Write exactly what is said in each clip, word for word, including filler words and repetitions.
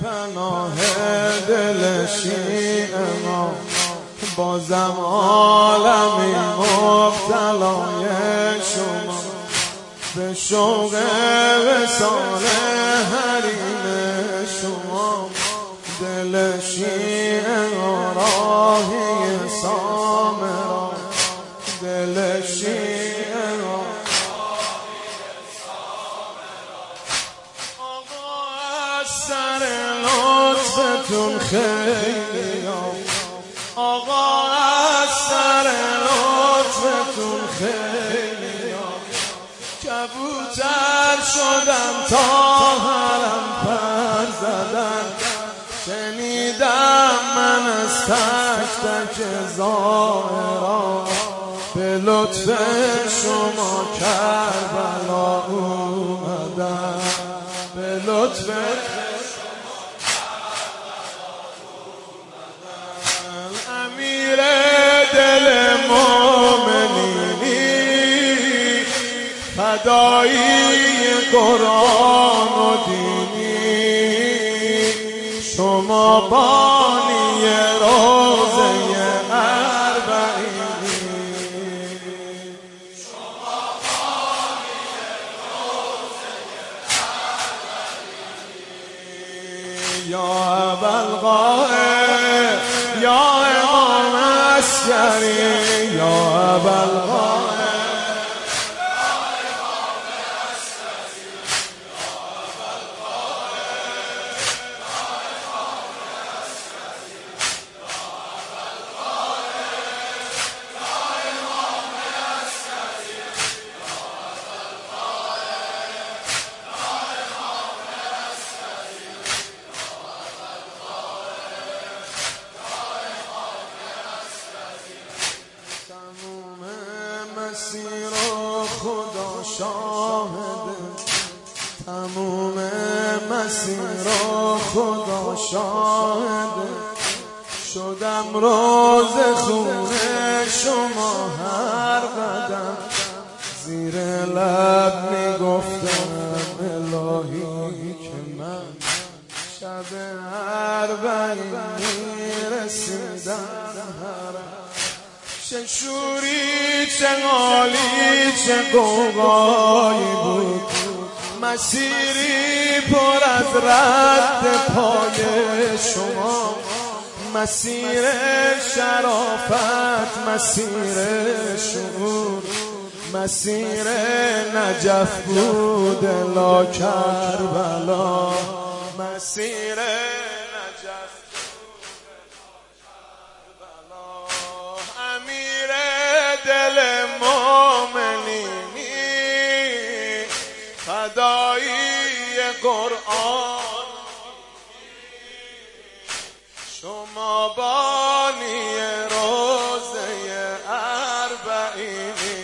پناه دل شیعه ما، بازم عالمی مبتلای شما، به شوق وصال حریم شما. دل شیعه راهی سامرا، دل شیعه راهی سامرا. آقا از سر لطفتون خیلی، آقا از سر لطفتون خیلی، کبوتر شدم تا حرم پر زدن. شنیدم من از تک تک ظاهران، به لطف شما کربلا اومدن، به لطف شما کربلا اومدن. امیر دل مومنینی، فدایی قرآن و دینی، شما بانی روزه اربعینی، شما بانی روزه اربعینی. یا ابوالقاسم یا امام عسکری، یا ابوالقاسم مسیر خدا شاهده، تموم مسیر خدا شاهده. شدم روز خونه شما هر قدم، زیر لب میگفتم الهی که من شب اربعین میرسیدم حرم. چه شوری چه غالی چه غوغایی بود، مسیری پر از رد پای شما. مسیر شرافت، مسیر شعور، مسیر نجف بود لا کربلا، مسیر نجف دل مومنینی، فدایی قرآن، شما بانی روزه اربعینی،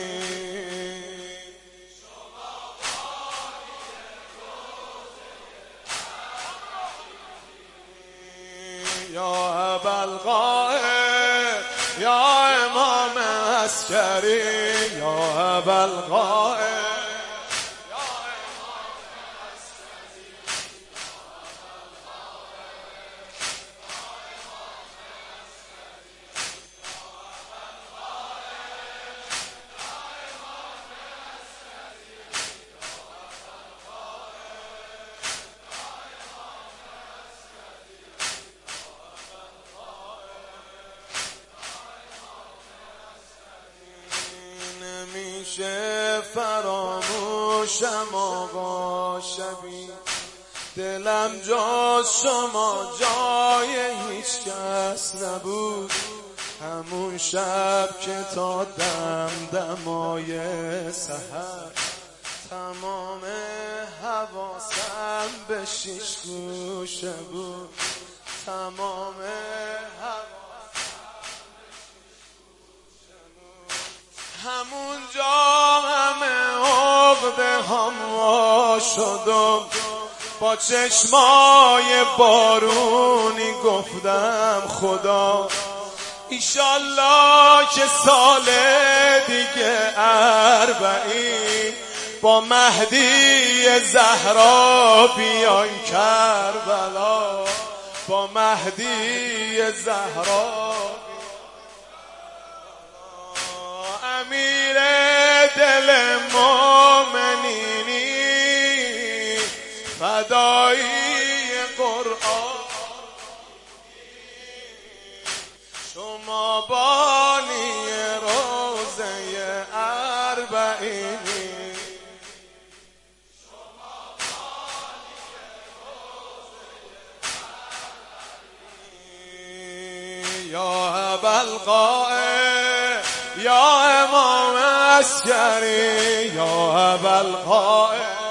شما بانی روزه اربعینی. یا ابوالقاسم یا امام عسکری، یا ابوالقاسم نمیشه فراموشم آقا شبی، دلم جز شما جای هیچ کس نبود. همون شب که تا دم دمای سحر، تمام حواسم به شیش گوشه بود، تمام حواسم همونجا همه عقده هم وا شدم. با چشمای بارونی گفتم خدا ایشالله که سال دیگه اربعین با مهدی زهرا بیان کربلا. با مهدی زهرا، امیر دل مومنینی، فدایی قرآن، شما بانی روزه اربعینی. یا ابوالقاسم یا امام عسکری، یا ابوالقاسم